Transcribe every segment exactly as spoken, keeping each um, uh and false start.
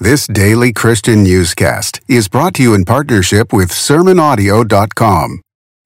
This daily Christian newscast is brought to you in partnership with sermon audio dot com.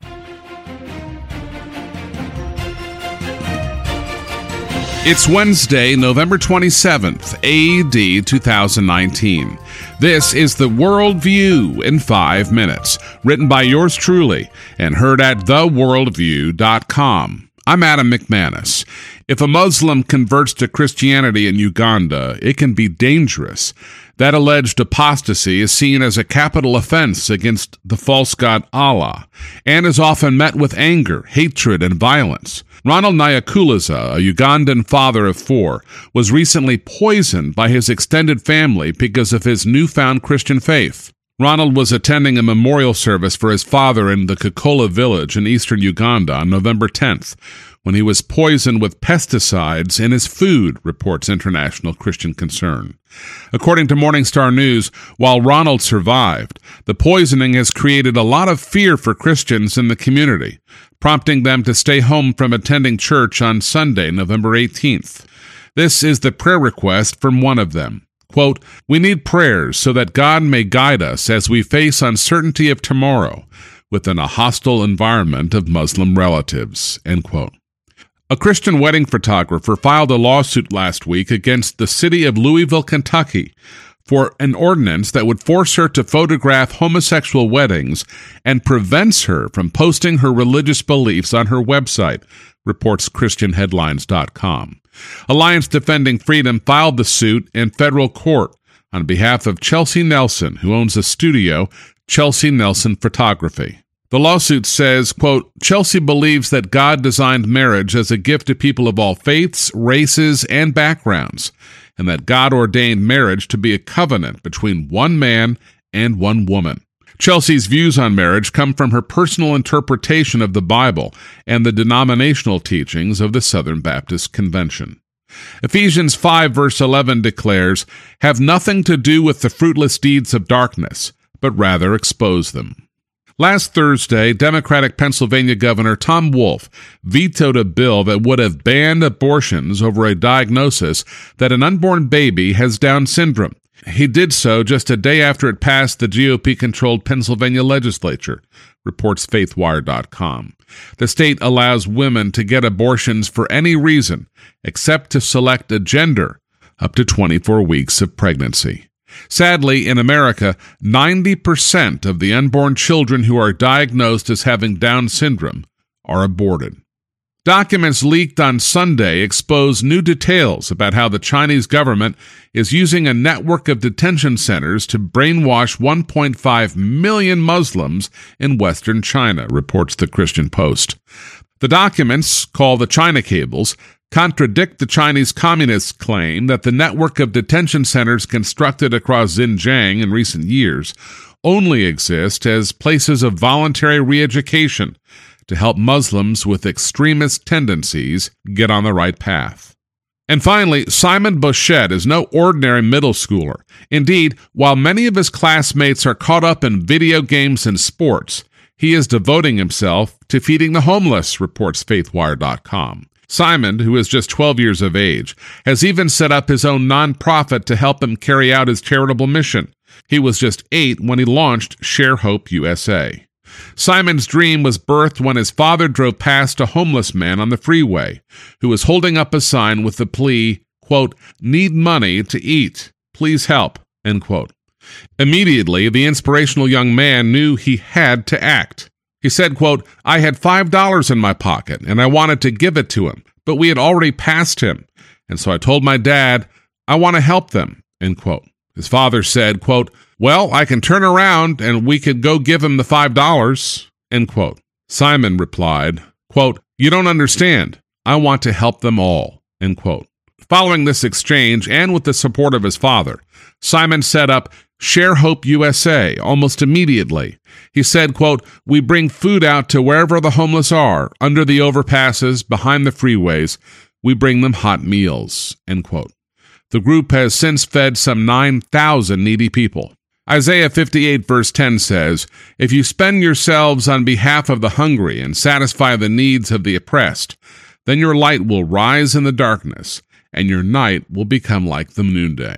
It's Wednesday, November twenty-seventh, A D two thousand nineteen. This is The Worldview in five minutes, written by yours truly and heard at the worldview dot com. I'm Adam McManus. If a Muslim converts to Christianity in Uganda, it can be dangerous. That alleged apostasy is seen as a capital offense against the false god Allah, and is often met with anger, hatred, and violence. Ronald Nyankuluza, a Ugandan father of four, was recently poisoned by his extended family because of his newfound Christian faith. Ronald was attending a memorial service for his father in the Kakola village in eastern Uganda on November tenth, when he was poisoned with pesticides in his food, reports International Christian Concern. According to Morning Star News, while Ronald survived, the poisoning has created a lot of fear for Christians in the community, prompting them to stay home from attending church on Sunday, November eighteenth. This is the prayer request from one of them. Quote, "We need prayers so that God may guide us as we face uncertainty of tomorrow within a hostile environment of Muslim relatives." End quote. A Christian wedding photographer filed a lawsuit last week against the city of Louisville, Kentucky, for an ordinance that would force her to photograph homosexual weddings and prevents her from posting her religious beliefs on her website, reports Christian Headlines dot com. Alliance Defending Freedom filed the suit in federal court on behalf of Chelsea Nelson, who owns a studio, Chelsea Nelson Photography. The lawsuit says, quote, "Chelsea believes that God designed marriage as a gift to people of all faiths, races, and backgrounds, and that God ordained marriage to be a covenant between one man and one woman." Chelsea's views on marriage come from her personal interpretation of the Bible and the denominational teachings of the Southern Baptist Convention. Ephesians five verse eleven declares, "Have nothing to do with the fruitless deeds of darkness, but rather expose them." Last Thursday, Democratic Pennsylvania Governor Tom Wolf vetoed a bill that would have banned abortions over a diagnosis that an unborn baby has Down syndrome. He did so just a day after it passed the G O P-controlled Pennsylvania legislature, reports Faithwire dot com. The state allows women to get abortions for any reason except to select a gender up to twenty-four weeks of pregnancy. Sadly, in America, ninety percent of the unborn children who are diagnosed as having Down syndrome are aborted. Documents leaked on Sunday expose new details about how the Chinese government is using a network of detention centers to brainwash one point five million Muslims in Western China, reports the Christian Post. The documents, called the China Cables, contradict the Chinese Communists' claim that the network of detention centers constructed across Xinjiang in recent years only exist as places of voluntary re-education to help Muslims with extremist tendencies get on the right path. And finally, Simon Boschette is no ordinary middle schooler. Indeed, while many of his classmates are caught up in video games and sports, he is devoting himself to feeding the homeless, reports Faithwire dot com. Simon, who is just twelve years of age, has even set up his own nonprofit to help him carry out his charitable mission. He was just eight when he launched Share Hope U S A. Simon's dream was birthed when his father drove past a homeless man on the freeway who was holding up a sign with the plea, quote, "Need money to eat. Please help," end quote. Immediately, the inspirational young man knew he had to act. He said, quote, "I had five dollars in my pocket, and I wanted to give it to him, but we had already passed him, and so I told my dad, I want to help them," end quote. His father said, quote, "Well, I can turn around, and we could go give him the five dollars, end quote. Simon replied, quote, "You don't understand. I want to help them all," end quote. Following this exchange, and with the support of his father, Simon set up Share Hope U S A almost immediately. He said, quote, "We bring food out to wherever the homeless are, under the overpasses, behind the freeways. We bring them hot meals," end quote. The group has since fed some nine thousand needy people. Isaiah fifty-eight verse ten says, "If you spend yourselves on behalf of the hungry and satisfy the needs of the oppressed, then your light will rise in the darkness, and your night will become like the noonday."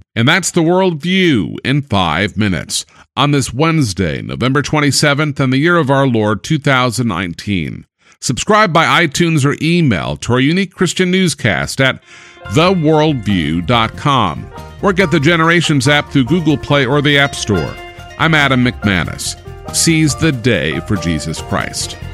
And that's the Worldview in five minutes on this Wednesday, November twenty-seventh, in the year of our Lord, two thousand nineteen. Subscribe by iTunes or email to our unique Christian newscast at the worldview dot com, or get the Generations app through Google Play or the App Store. I'm Adam McManus. Seize the day for Jesus Christ.